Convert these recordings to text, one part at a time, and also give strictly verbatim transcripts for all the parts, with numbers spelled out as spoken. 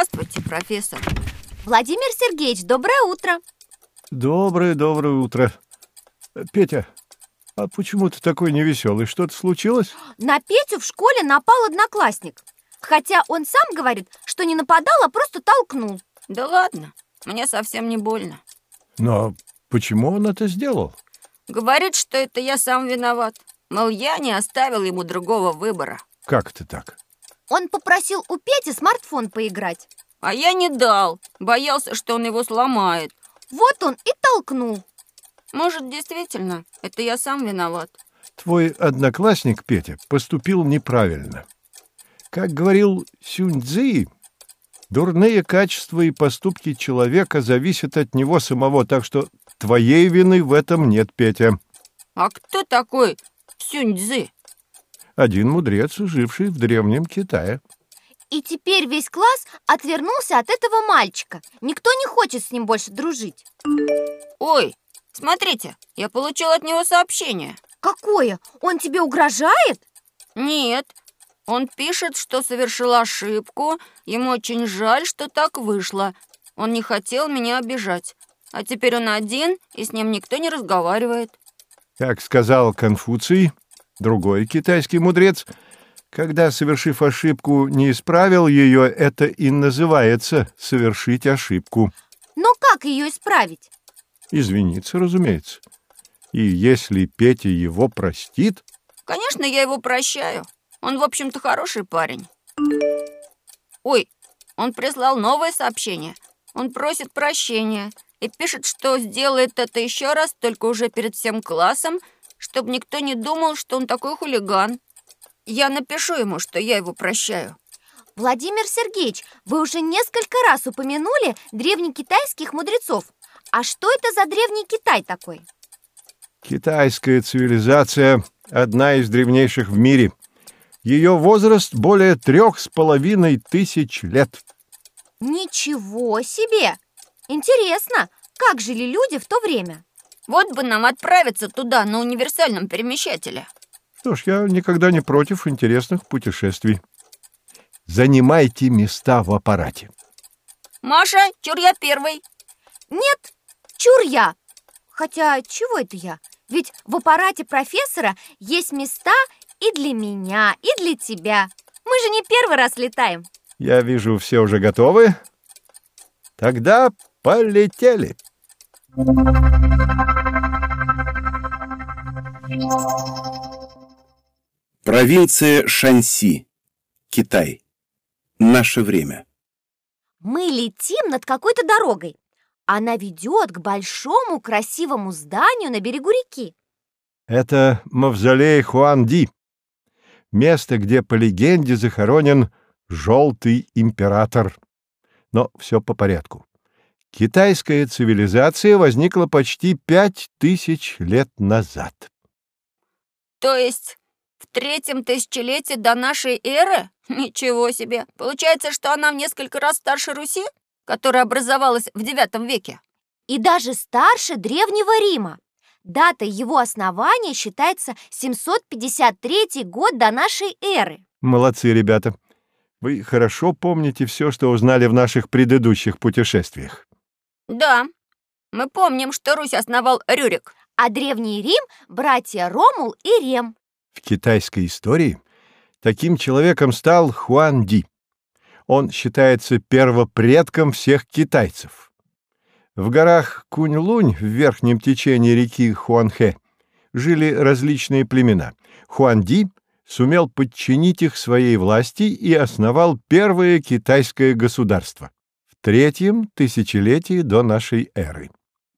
Здравствуйте, профессор. Владимир Сергеевич, доброе утро. Доброе-доброе утро. Петя, а почему ты такой невеселый? Что-то случилось? На Петю в школе напал одноклассник. Хотя он сам говорит, что не нападал, а просто толкнул. Да ладно, мне совсем не больно. Но почему он это сделал? Говорит, что это я сам виноват. Мол, я не оставил ему другого выбора. Как это так? Он попросил у Пети смартфон поиграть. А я не дал. Боялся, что он его сломает. Вот он и толкнул. Может, действительно, это я сам виноват. Твой одноклассник, Петя, поступил неправильно. Как говорил Сюнь-Цзы, дурные качества и поступки человека зависят от него самого, так что твоей вины в этом нет, Петя. А кто такой Сюнь-Цзы? Один мудрец, живший в древнем Китае. И теперь весь класс отвернулся от этого мальчика. Никто не хочет с ним больше дружить. Ой, смотрите, я получил от него сообщение. Какое? Он тебе угрожает? Нет, он пишет, что совершил ошибку. Ему очень жаль, что так вышло. Он не хотел меня обижать. А теперь он один, и с ним никто не разговаривает. Как сказал Конфуций, другой китайский мудрец, когда, совершив ошибку, не исправил ее, это и называется совершить ошибку. Но как ее исправить? Извиниться, разумеется. И если Петя его простит... Конечно, я его прощаю. Он, в общем-то, хороший парень. Ой, он прислал новое сообщение. Он просит прощения и пишет, что сделает это еще раз, только уже перед всем классом, чтобы никто не думал, что он такой хулиган. Я напишу ему, что я его прощаю. Владимир Сергеевич, вы уже несколько раз упомянули древнекитайских мудрецов. А что это за древний Китай такой? Китайская цивилизация – одна из древнейших в мире. Ее возраст более трех с половиной тысяч лет. Ничего себе! Интересно, как жили люди в то время? Вот бы нам отправиться туда на универсальном перемещателе. Что ж, я никогда не против интересных путешествий. Занимайте места в аппарате. Маша, чур я первый. Нет, чур я. Хотя, чего это я? Ведь в аппарате профессора есть места и для меня, и для тебя. Мы же не первый раз летаем. Я вижу, все уже готовы. Тогда полетели. Провинция Шаньси, Китай. Наше время. Мы летим над какой-то дорогой. Она ведет к большому красивому зданию на берегу реки. Это мавзолей Хуанди. Место, где, по легенде, захоронен Желтый император. Но все по порядку. Китайская цивилизация возникла почти пять тысяч лет назад. То есть в третьем тысячелетии до нашей эры? Ничего себе! Получается, что она в несколько раз старше Руси, которая образовалась в девятом веке? И даже старше Древнего Рима. Дата его основания считается семьсот пятьдесят третий год до нашей эры. Молодцы, ребята. Вы хорошо помните все, что узнали в наших предыдущих путешествиях. Да, мы помним, что Русь основал Рюрик. А Древний Рим – братья Ромул и Рем. В китайской истории таким человеком стал Хуанди. Он считается первопредком всех китайцев. В горах Кунь-Лунь в верхнем течении реки Хуанхэ жили различные племена. Хуанди сумел подчинить их своей власти и основал первое китайское государство в третьем тысячелетии до нашей эры.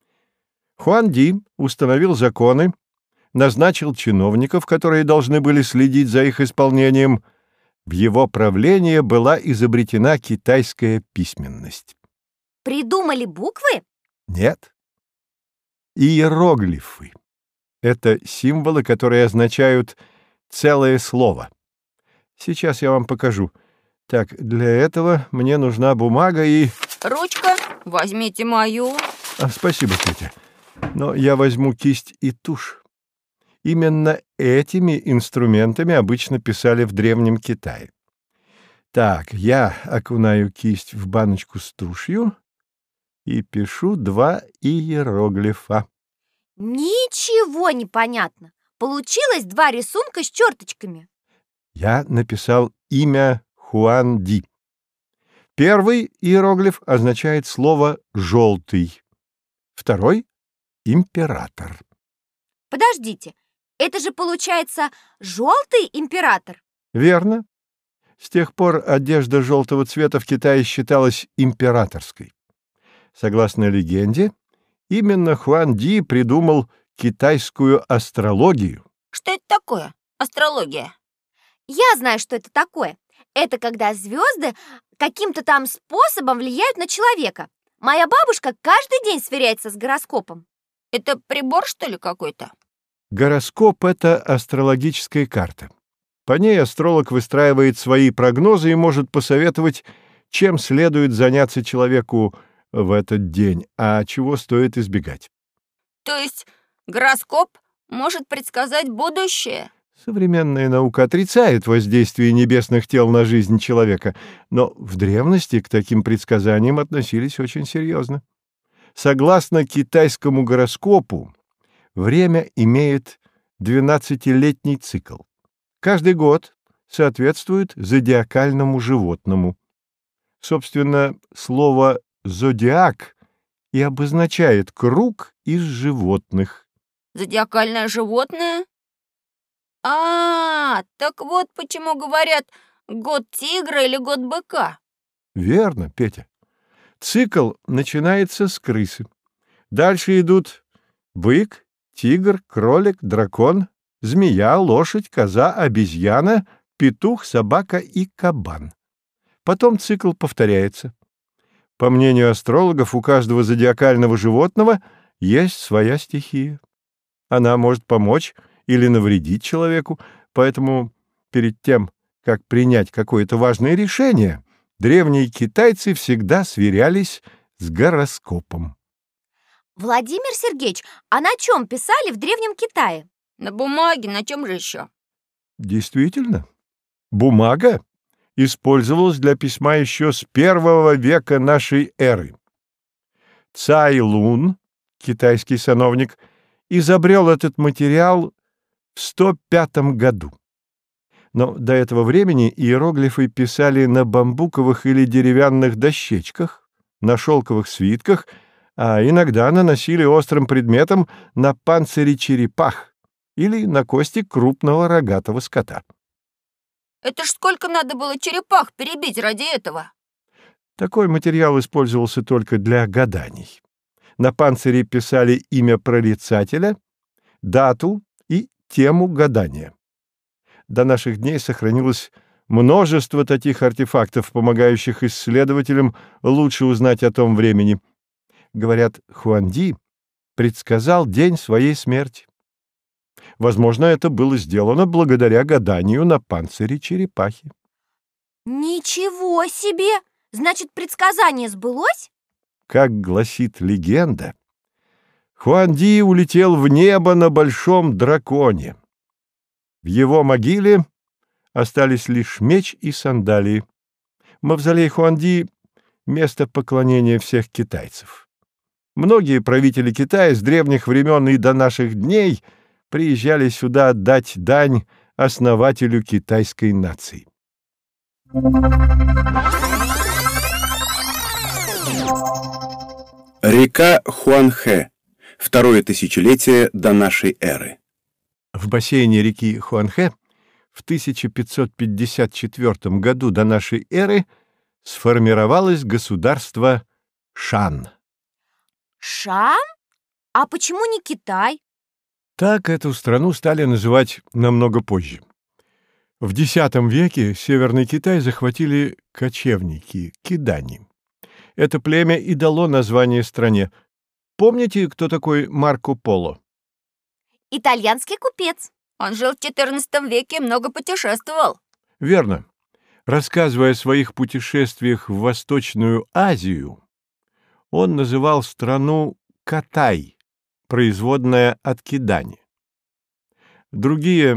Хуанди установил законы, назначил чиновников, которые должны были следить за их исполнением. В его правлении была изобретена китайская письменность. Придумали буквы? Нет. Иероглифы. Это символы, которые означают целое слово. Сейчас я вам покажу. Так, для этого мне нужна бумага и... Ручка, возьмите мою. А, спасибо, Петя. Но я возьму кисть и тушь. Именно этими инструментами обычно писали в Древнем Китае. Так, я окунаю кисть в баночку с тушью и пишу два иероглифа. Ничего не понятно. Получилось два рисунка с черточками. Я написал имя Хуан Ди. Первый иероглиф означает слово «желтый», второй — «император». Подождите, это же получается желтый император? Верно. С тех пор одежда желтого цвета в Китае считалась императорской. Согласно легенде, именно Хуан Ди придумал китайскую астрологию. Что это такое? Астрология. Я знаю, что это такое. Это когда звезды каким-то там способом влияют на человека. Моя бабушка каждый день сверяется с гороскопом. Это прибор, что ли, какой-то? Гороскоп — это астрологическая карта. По ней астролог выстраивает свои прогнозы и может посоветовать, чем следует заняться человеку в этот день, а чего стоит избегать. То есть гороскоп может предсказать будущее? Современная наука отрицает воздействие небесных тел на жизнь человека, но в древности к таким предсказаниям относились очень серьезно. Согласно китайскому гороскопу, время имеет двенадцатилетний цикл. Каждый год соответствует зодиакальному животному. Собственно, слово «зодиак» и обозначает круг из животных. Зодиакальное животное? А, так вот почему говорят год тигра или год быка. Верно, Петя. Цикл начинается с крысы. Дальше идут бык, тигр, кролик, дракон, змея, лошадь, коза, обезьяна, петух, собака и кабан. Потом цикл повторяется. По мнению астрологов, у каждого зодиакального животного есть своя стихия. Она может помочь или навредить человеку, поэтому перед тем, как принять какое-то важное решение, древние китайцы всегда сверялись с гороскопом. Владимир Сергеевич, а на чем писали в Древнем Китае? На бумаге, на чем же еще? Действительно, бумага использовалась для письма еще с первого века нашей эры. Цай Лун, китайский сановник, изобрел этот материал в сто пятом году. Но до этого времени иероглифы писали на бамбуковых или деревянных дощечках, на шелковых свитках, а иногда наносили острым предметом на панцири черепах или на кости крупного рогатого скота. Это ж сколько надо было черепах перебить ради этого? Такой материал использовался только для гаданий. На панцире писали имя прорицателя, дату и тему гадания. До наших дней сохранилось множество таких артефактов, помогающих исследователям лучше узнать о том времени. Говорят, Хуан Ди предсказал день своей смерти. Возможно, это было сделано благодаря гаданию на панцире черепахи. Ничего себе! Значит, предсказание сбылось? Как гласит легенда, Хуан Ди улетел в небо на большом драконе. В его могиле остались лишь меч и сандалии. Мавзолей Хуан Ди — место поклонения всех китайцев. Многие правители Китая с древних времен и до наших дней приезжали сюда отдать дань основателю китайской нации. Река Хуанхэ. Второе тысячелетие до нашей эры. В бассейне реки Хуанхэ в тысяча пятьсот пятьдесят четвёртом году до нашей эры сформировалось государство Шан. Шан? А почему не Китай? Так эту страну стали называть намного позже. В десятом веке Северный Китай захватили кочевники, кидани. Это племя и дало название стране. Помните, кто такой Марко Поло? Итальянский купец. Он жил в четырнадцатом веке и много путешествовал. Верно. Рассказывая о своих путешествиях в Восточную Азию, он называл страну Катай, производная от Кидани. Другие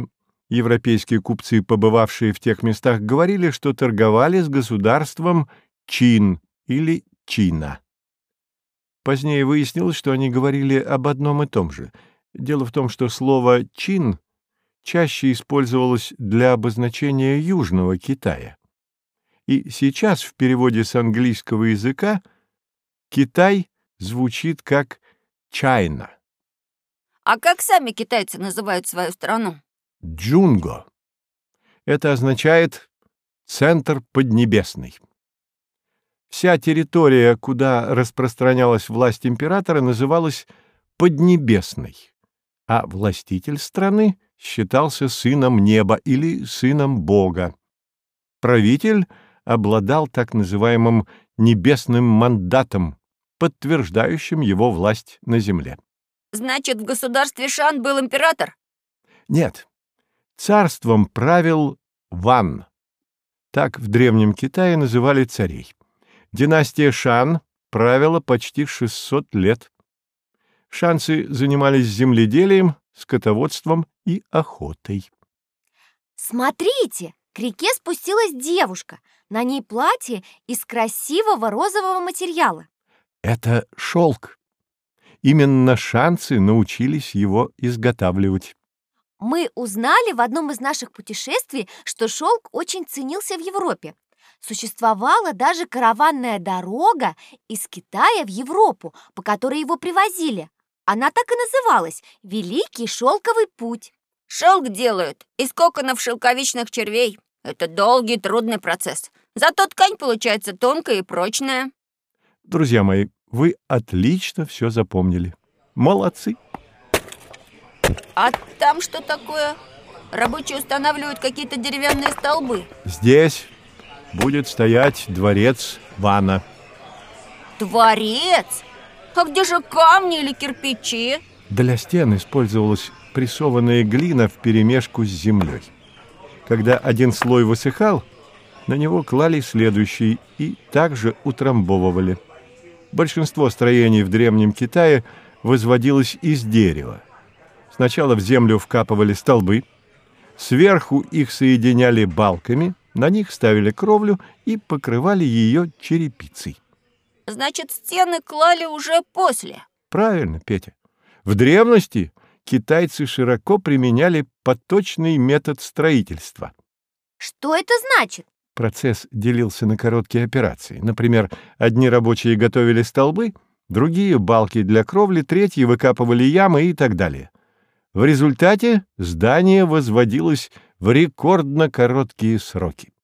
Европейские купцы, побывавшие в тех местах, говорили, что торговали с государством Чин или Чина. Позднее выяснилось, что они говорили об одном и том же. Дело в том, что слово «чин» чаще использовалось для обозначения Южного Китая. И сейчас в переводе с английского языка Китай звучит как «Чайна». А как сами китайцы называют свою страну? Джунго. Это означает «центр поднебесный». Вся территория, куда распространялась власть императора, называлась Поднебесной, а властитель страны считался сыном неба или сыном Бога. Правитель обладал так называемым небесным мандатом, подтверждающим его власть на земле. Значит, в государстве Шан был император? Нет, царством правил Ван. Так в Древнем Китае называли царей. Династия Шан правила почти шестьсот лет. Шанцы занимались земледелием, скотоводством и охотой. Смотрите, к реке спустилась девушка. На ней платье из красивого розового материала. Это шелк. Именно шанцы научились его изготавливать. Мы узнали в одном из наших путешествий, что шелк очень ценился в Европе. Существовала даже караванная дорога из Китая в Европу, по которой его привозили. Она так и называлась – Великий шелковый путь. Шелк делают из коконов шелковичных червей. Это долгий, трудный процесс. Зато ткань получается тонкая и прочная. Друзья мои, вы отлично все запомнили. Молодцы! А там что такое? Рабочие устанавливают какие-то деревянные столбы. Здесь будет стоять дворец Вана. Дворец? А где же камни или кирпичи? Для стен использовалась прессованная глина вперемешку с землей. Когда один слой высыхал, на него клали следующий и также утрамбовывали. Большинство строений в Древнем Китае возводилось из дерева. Сначала в землю вкапывали столбы, сверху их соединяли балками, на них ставили кровлю и покрывали ее черепицей. Значит, стены клали уже после. Правильно, Петя. В древности китайцы широко применяли поточный метод строительства. Что это значит? Процесс делился на короткие операции. Например, одни рабочие готовили столбы, другие — балки для кровли, третьи выкапывали ямы и так далее. В результате здание возводилось в рекордно короткие сроки.